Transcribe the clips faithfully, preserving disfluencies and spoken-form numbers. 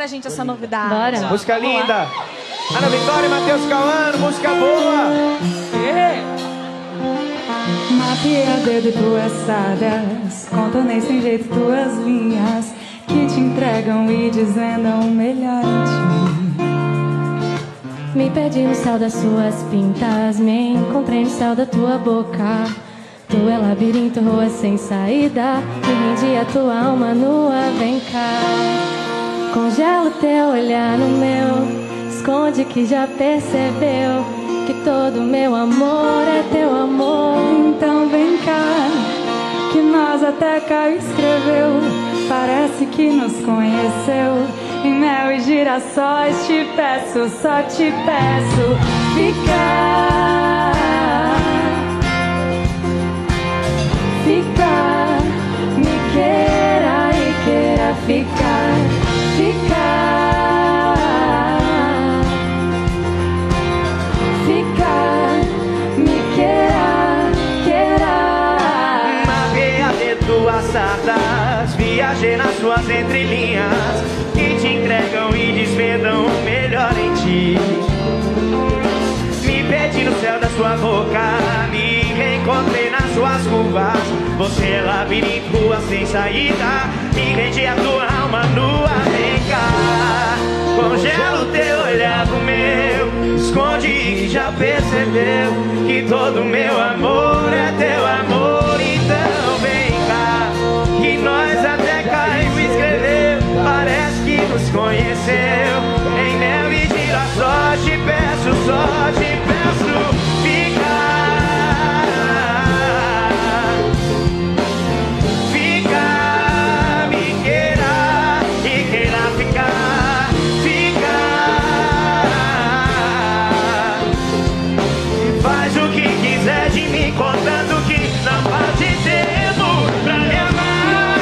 pra gente essa novidade. Bora. Música linda. Ana Vitória e Matheus Cauano, música boa. Yeah. Mapeei a dedo tuas sadas, contornei sem jeito tuas linhas que te entregam e desvendam o melhor em ti. Me perdi no céu das suas pintas, me encontrei no céu da tua boca. Tu é labirinto, rua sem saída, me rendi a tua alma nua, vem cá. Congelo teu olhar no meu, esconde que já percebeu que todo meu amor é teu amor. Então vem cá, que nós até Caio escreveu, parece que nos conheceu. Em mel e girassóis te peço, só te peço ficar. Ficar, me queira e queira ficar. Ficar, ficar, me queira, queira. Mapeei a dedo tuas sardas, viajei nas suas entrelinhas que te entregam e desvendam o melhor em ti. Me perdi no céu da sua boca, me reencontrei nas suas curvas. Você é labirinto, rua sem saída, me rendi a tua alma nua, vem cá. Congelo teu olhar no meu, esconde que já percebeu que todo meu amor é teu amor. Então vem cá, que nós até Caio escreveu, parece que nos conheceu. Em mel e girassóis te peço, só te peço ficar. Ficar, me queira e queira ficar. Ficar, faz o que quiser de mim, contando que não falte tempo pra me amar.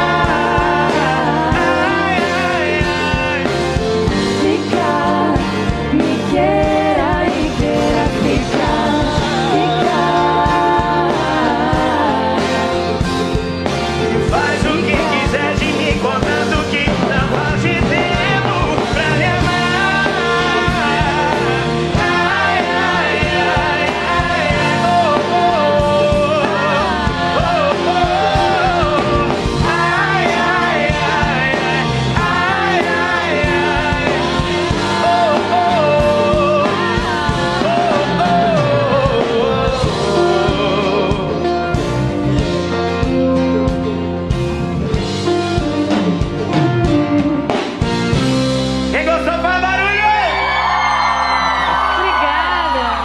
Ai, ai, ai. Ficar, me queira e queira ficar. Ficar, Faz o que quiser de mim, contando que não falte tempo pra me amar. Ai, ai, ai, ai, ai, oh, oh, oh, oh, oh. Ai, ai, ai, ai, ai, ai, ai, oh, oh, oh, oh, oh. Quem gostou, fala!